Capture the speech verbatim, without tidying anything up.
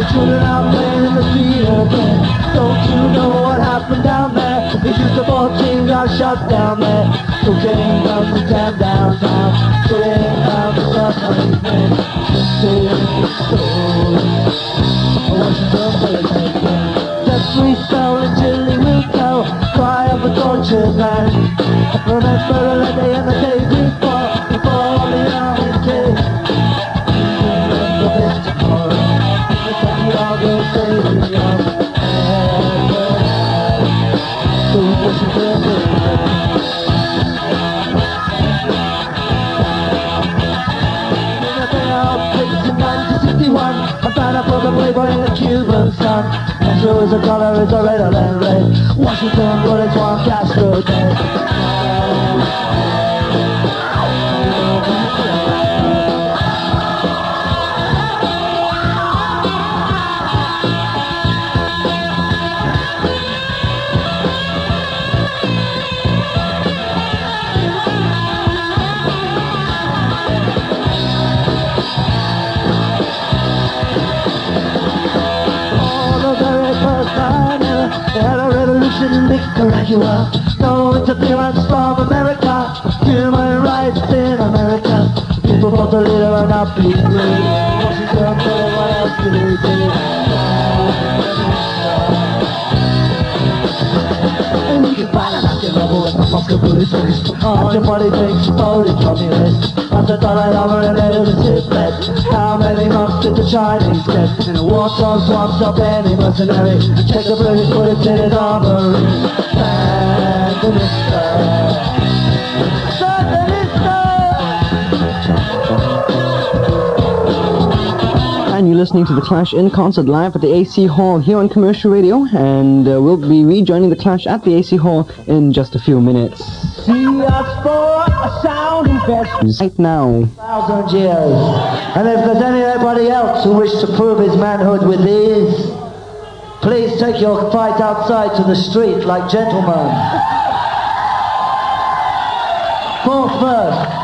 children out playing in the street again. Don't you know what happened down there? It's just the fourteen got shot down there. Cocaine comes to town downtown. Cocaine comes to suffering men. Washington Hurricane. That free spell in Chile will tell. Cry of a tortured man. Remember the day and the day before. Before the army came. Remember this tomorrow. The Santiago Stadium. To Washington Hurricane. I found out for the Playboy in the Cuban sun. And true as the color is a redder than red. Washington bullets, one Castro dead. They had a revolution in Nicaragua. No interference from America. Human rights in America. People fought the leader and not be free. Washington, tell what else did he do? And you can find an active rebel with a Moscow police list. After body drinks, voted communist. After Dalai Lama and later the Tibet. How many months did the Chinese get? In a war-torn swamp, stop any mercenary. Take the British bullets in his armory. Sandinista. Sandinista. And you're listening to The Clash in concert live at the A C Hall here on Commercial Radio, and uh, we'll be rejoining The Clash at the A C Hall in just a few minutes. See us for a sound investment Right now. Thousand years. And if there's anybody else who wishes to prove his manhood with these, please take your fight outside to the street like gentlemen. Fall first.